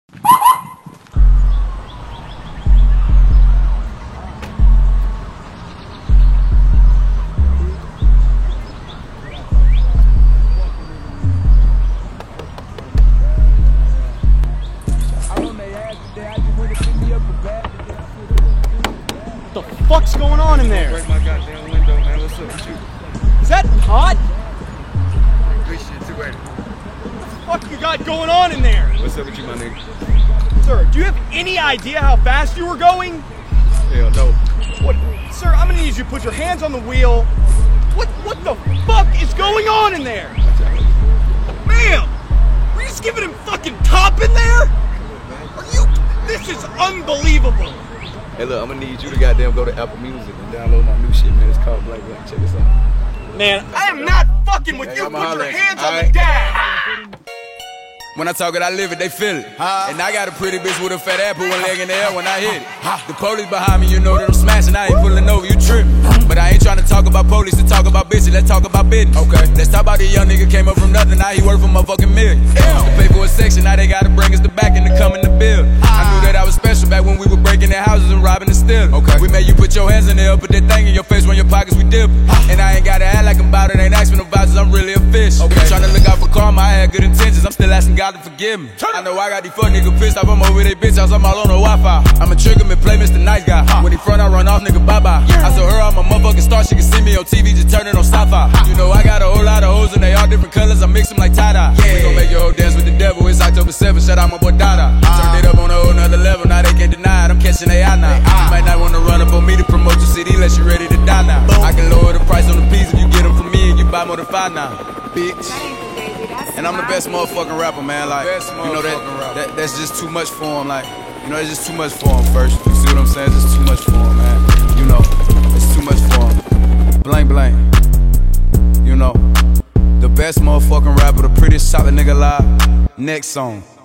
What the fuck's going on in there? Break my goddamn window, man. What's up with you? Is that hot? Good shit, 280. What the fuck you got going on in there? What's up with you, my nigga? Sir, do you have any idea how fast you were going? Hell no. What? Sir, I'm gonna need you to put your hands on the wheel. What the fuck is going on in there? Ma'am! Were you just giving him fucking top in there? Are you? This is unbelievable. Hey, look, I'm gonna need you to goddamn go to Apple Music and download my new shit, man. It's called Blank Blank. Check this out. Man, I am not fucking with Hey, you. I'ma Put holler your at you. hands on the Alright. dash. When I talk it, I live it, they feel it. And I got a pretty bitch with a fat ass, put one leg in the air when I hit it. The police behind me, you know that I'm smashing. I ain't pulling over, you tripping. But I ain't trying to talk about police to talk about bitches. Let's talk about business. Okay. Let's talk about the young nigga came up from nothing. Now he worth a motherfucking million. The pay for a section, now they gotta bring us the back and to come in the build. I knew that I was special back when we were breaking their houses and robbing and stealing. Okay. We made you put your hands in there, put that thing in your face, run your pockets, we dip. And I ain't gotta act like I'm about it, ain't asking no vouchers, I'm really a fish. Okay. Trying to look out for karma, I had good intentions, I'm still asking God to forgive me. I know I got these fuck niggas pissed off, I'm over they bitch house, I'm all on the Wi-Fi. I'm a trigger man, play Mr. Nice Guy. When he front, I run off, nigga, bye-bye. I told her I'm a motherfucking star, she can see me on TV, just turn it on sci-fi. You know I got a whole lot of hoes and they all different colors, I mix them like tie-dye. We gon' make your whole dance with the devil, it's October 7th, shout out my boy Dada. Turned it up on a whole nother level, now they can't deny it, I'm catching AI now. You might not wanna run up on me to promote your CD unless you ready to die now. I can lower the price on the piece if you get them from me and you buy more than 5 now, bitch. And I'm the best motherfucking rapper, man. Like, you know that's just too much for him. Like, you know, it's just too much for him. First, you see what I'm saying? It's just too much for him, man. You know, it's too much for him. Blank, blank. You know, the best motherfucking rapper, the prettiest solid nigga alive. Next song.